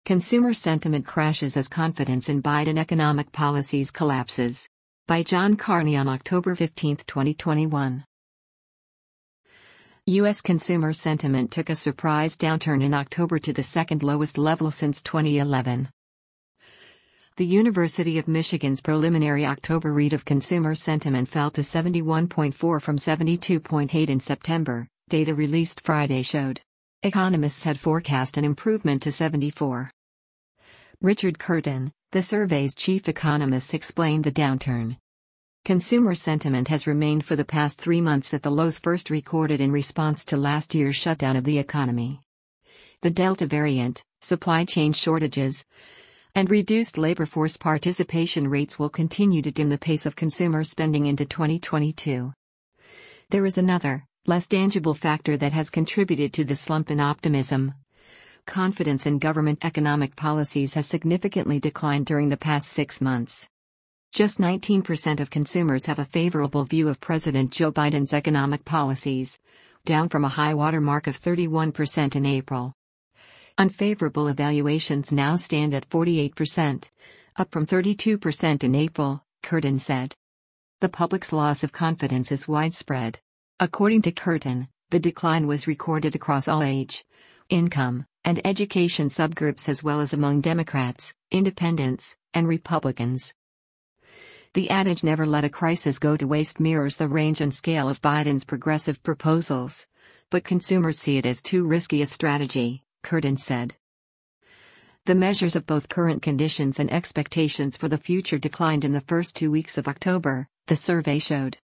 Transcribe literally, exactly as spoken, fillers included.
Consumer sentiment crashes as confidence in Biden economic policies collapses. By John Carney on October fifteenth, twenty twenty-one. U S consumer sentiment took a surprise downturn in October to the second lowest level since twenty eleven. The University of Michigan's preliminary October read of consumer sentiment fell to seventy-one point four from seventy-two point eight in September, data released Friday showed. Economists had forecast an improvement to seventy-four. Richard Curtin, the survey's chief economist, explained the downturn. Consumer sentiment has remained for the past three months at the lows first recorded in response to last year's shutdown of the economy. The Delta variant, supply chain shortages, and reduced labor force participation rates will continue to dim the pace of consumer spending into twenty twenty-two. There is another, less tangible factor that has contributed to the slump in optimism. Confidence in government economic policies has significantly declined during the past six months. Just nineteen percent of consumers have a favorable view of President Joe Biden's economic policies, down from a high watermark of thirty-one percent in April. Unfavorable evaluations now stand at forty-eight percent, up from thirty-two percent in April, Curtin said. The public's loss of confidence is widespread. According to Curtin, the decline was recorded across all age, income, and education subgroups as well as among Democrats, Independents, and Republicans. The adage "never let a crisis go to waste" mirrors the range and scale of Biden's progressive proposals, but consumers see it as too risky a strategy, Curtin said. The measures of both current conditions and expectations for the future declined in the first two weeks of October, the survey showed.